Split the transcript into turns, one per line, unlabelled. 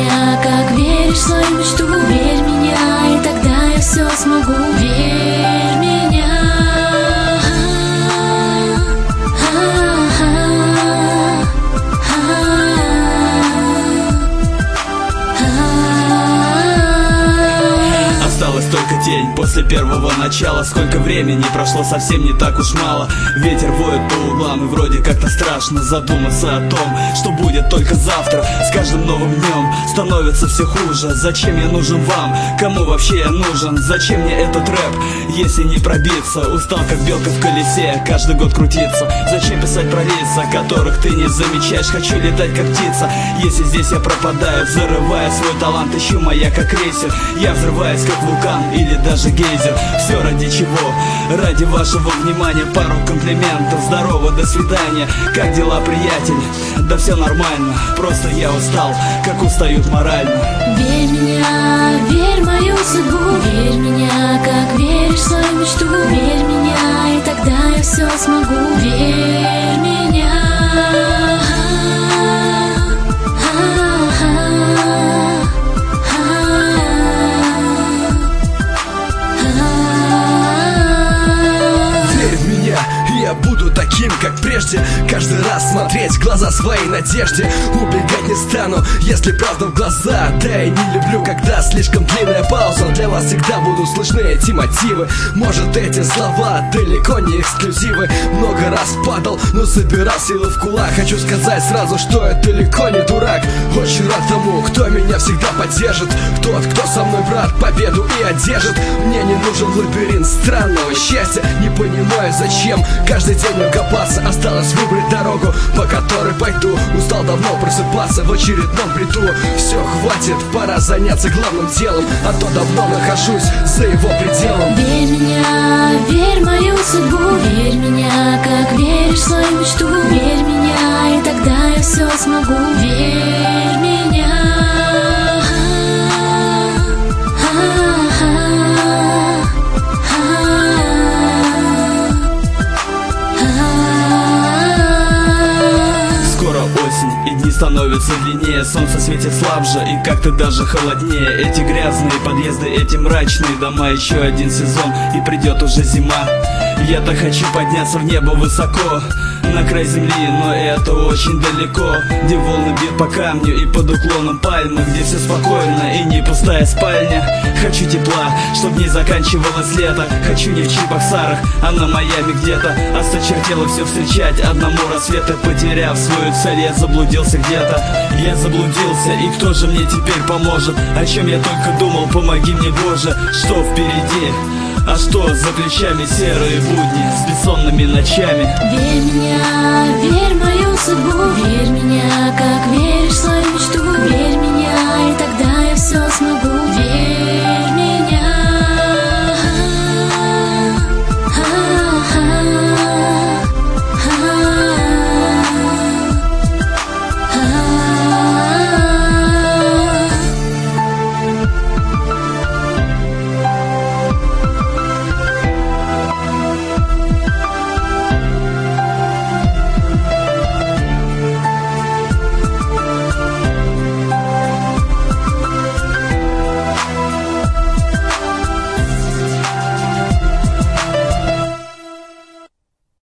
меня, как веришь в свою мечту. Верь меня, и тогда я все смогу. Верь меня.
Осталась только тень после первого начала. Сколько времени прошло, совсем не так уж мало. Ветер воет по углам, и вроде как-то страшно задуматься о том, что будет только завтра. С каждым новым днем становится все хуже. Зачем я нужен вам? Кому вообще я нужен? Зачем мне этот рэп, если не пробиться? Устал как белка в колесе, каждый год крутиться. Зачем писать про лица, которых ты не замечаешь? Хочу летать как птица, если здесь я пропадаю. Взрывая свой талант, ищу маяк как крейсер. Я взрываюсь как вулкан или даже гейзер. Все ради чего? Ради вашего внимания. Пару комплиментов, здорово, до свидания. Как дела, приятель? Да все нормально, просто я устал, как устают морально.
Верь меня, верь в мою судьбу. Верь меня, как веришь в свою мечту. Верь меня, и тогда я все смогу. Верь меня.
Я буду таким, как прежде. Каждый раз смотреть в глаза своей надежде. Убегать не стану, если правда в глаза. Да и не люблю, когда слишком длинная пауза. Для вас всегда будут слышны эти мотивы. Может, эти слова далеко не эксклюзивы. Много раз падал, но собирал силы в кулак. Хочу сказать сразу, что я далеко не дурак. Очень рад тому, кто меня всегда поддержит. Тот, кто со мной, брат, победу и одержит. Мне не нужен лабиринт странного счастья. Не понимаю, зачем каждый день копаться. Осталось выбрать дорогу, по которой пойду. Устал давно просыпаться в очередном бреду. Все, хватит, пора заняться главным делом, а то давно нахожусь за его пределом.
Верь меня, верь в мою судьбу. Верь меня, как веришь в свою мечту. Верь меня, и тогда я все смогу. Верь меня.
И дни становятся длиннее, солнце светит слабже и как-то даже холоднее. Эти грязные подъезды, эти мрачные дома. Еще один сезон и придет уже зима. Я-то хочу подняться в небо высоко, на край земли, но это очень далеко. Где волны бьют по камню и под уклоном пальмы, где все спокойно и не пустая спальня. Хочу тепла, чтоб не заканчивалось лето. Хочу не в Чебоксарах, а на Майами где-то. Осточертело все встречать одному рассвета. Потеряв свою цель, я заблудился где-то. Я заблудился, и кто же мне теперь поможет? О чем я только думал, помоги мне, Боже. Что впереди? А что за плечами? Серые будни с бессонными ночами.
Верь меня, верь в мою судьбу. Верь меня, как веришь в свою мечту. Верь меня.